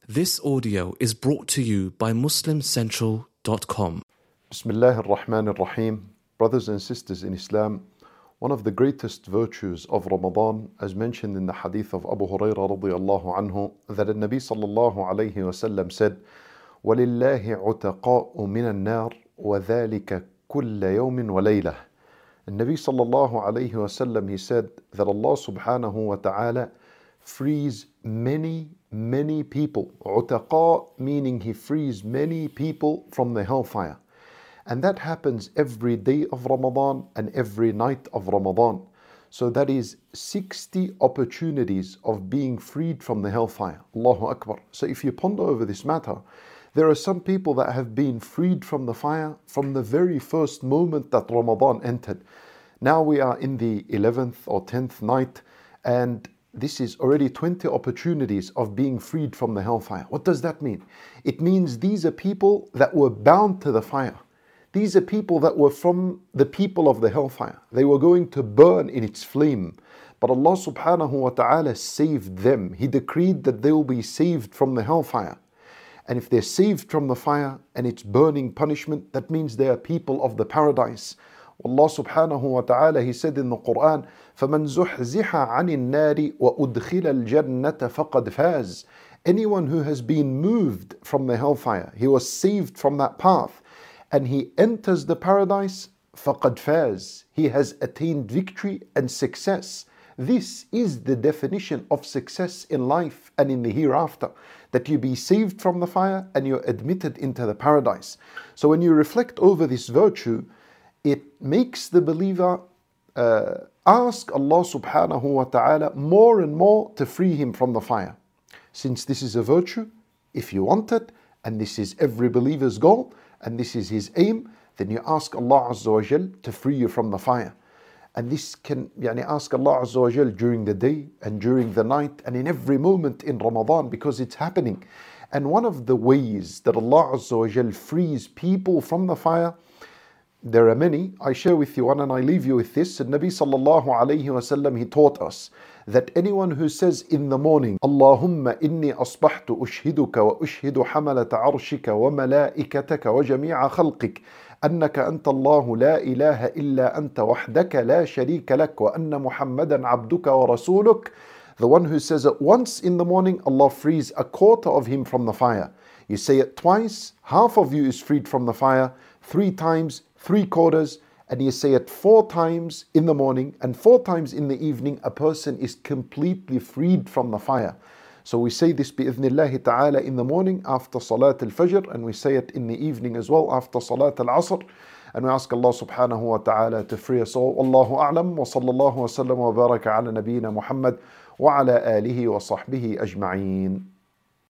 This audio is brought to you by MuslimCentral.com. Bismillah ar-Rahman ar-Rahim. Brothers and sisters in Islam, one of the greatest virtues of Ramadan, as mentioned in the hadith of Abu Hurairah radiyallahu anhu, that the Nabi sallallahu alayhi wasallam said, وَلِلَّهِ عُتَقَاءُ مِنَ النَّارِ وَذَلِكَ كُلَّ يَوْمٍ وَلَيْلَةٍ. And Nabi sallallahu alayhi wasallam, he said that Allah subhanahu wa ta'ala frees many people. Utaqa meaning he frees many people from the hellfire. And that happens every day of Ramadan and every night of Ramadan. So that is 60 opportunities of being freed from the hellfire. Allahu Akbar. So if you ponder over this matter, there are some people that have been freed from the fire from the very first moment that Ramadan entered. Now we are in the 11th or 10th night, and this is already 20 opportunities of being freed from the hellfire. What does that mean? It means these are people that were bound to the fire. These are people that were from the people of the hellfire. They were going to burn in its flame. But Allah subhanahu wa ta'ala saved them. He decreed that they will be saved from the hellfire. And if they're saved from the fire and its burning punishment, that means they are people of the paradise. Allah subhanahu wa ta'ala, He said in the Quran, فَمَنْ زُحْزِحَ عَنِ النَّارِ وَأُدْخِلَ الْجَنَّةَ فَقَدْ فَازَ. Anyone who has been moved from the hellfire, he was saved from that path, and he enters the paradise, فَقَدْ فَازَ. He has attained victory and success. This is the definition of success in life and in the hereafter, that you be saved from the fire and you're admitted into the paradise. So when you reflect over this virtue, it makes the believer ask Allah subhanahu wa ta'ala more and more to free him from the fire. Since this is a virtue, if you want it, and this is every believer's goal, and this is his aim, then you ask Allah Azza wa Jal to free you from the fire. And this can ask Allah Azza wa Jal during the day and during the night and in every moment in Ramadan, because it's happening. And one of the ways that Allah Azza wa Jal frees people from the fire, there are many. I share with you one and I leave you with this. And Nabi sallallahu alayhi wasallam, he taught us that anyone who says in the morning, Allahumma inni asbahtu ushhiduka wa ushhidu hamalata arshika wa malaikataka wa jami'a khalqik annaka anta Allahu la ilaha illa anta wahdaka la sharika lak wa anna Muhammadan abduka wa rasuluk. The one who says it once in the morning, Allah frees a quarter of him from the fire. You say it twice, half of you is freed from the fire. 3 times, 3/4, and you say it 4 times in the morning and 4 times in the evening, a person is completely freed from the fire. So we say this bi'idhnillahi ta'ala in the morning after Salat al-Fajr, and we say it in the evening as well after Salat al-Asr, and we ask Allah subhanahu wa ta'ala to free us all. Wallahu a'lam, wa sallallahu wa sallam wa baraka ala nabiyyina Muhammad wa ala alihi wa sahbihi ajma'een.